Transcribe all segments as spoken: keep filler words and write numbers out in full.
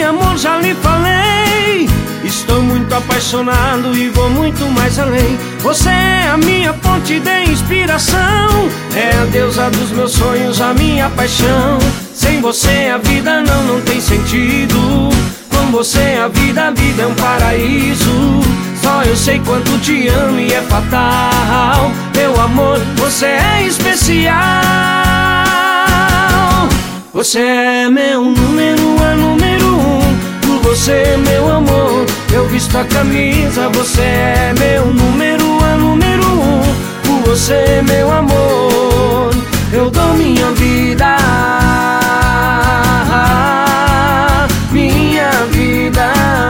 amor já lhe falei. Estou muito apaixonado e vou muito mais além. Você é a minha fonte de inspiração, é a deusa dos meus sonhos, a minha paixão. Sem você a vida não, não tem sentido. Com você a vida, a vida é um paraíso. Só eu sei quanto te amo e é fatal. Meu amor, você é especial. Você é meu número, a número um. Por você, meu amor, eu visto a camisa. Você é meu número, a número um. Por você, meu amor, eu dou minha vida. Minha vida.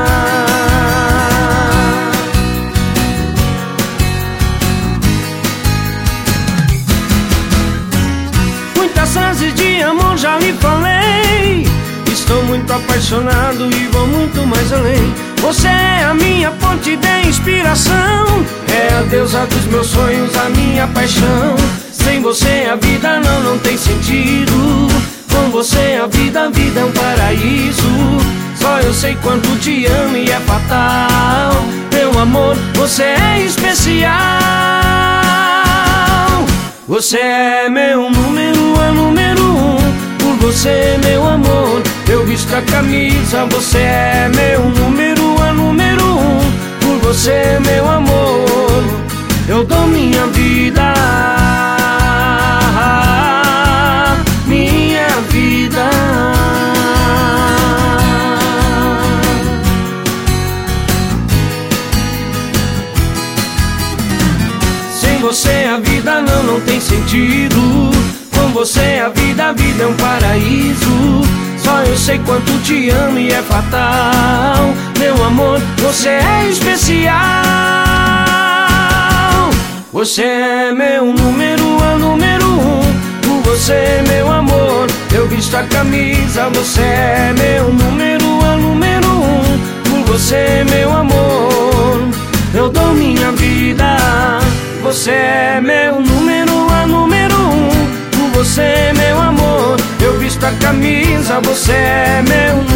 Muitas frases de amor já lhe falei. Estou muito apaixonado e vou muito mais além. Você é a minha fonte de inspiração, é a deusa dos meus sonhos, a minha paixão. Sem você a vida não, não tem sentido. Com você a vida, a vida é um paraíso. Só eu sei quanto te amo e é fatal. Meu amor, você é especial. Você é meu número, a número um. Por você, meu amor, eu visto a camisa. Você é meu número, a número um. Por você, meu amor, eu dou minha vida. Minha vida. Sem você a vida não, não tem sentido. Com você a vida, a vida é um paraíso. Só eu sei quanto te amo e é fatal. Meu amor, você é especial. Você é meu número, a número um. Por você, meu amor, eu visto a camisa. Você é meu número, a número um. Por você, meu amor, eu dou minha vida. Você é meu número, a número um. Por você, meu amor, eu visto a camisa. Você é meu número.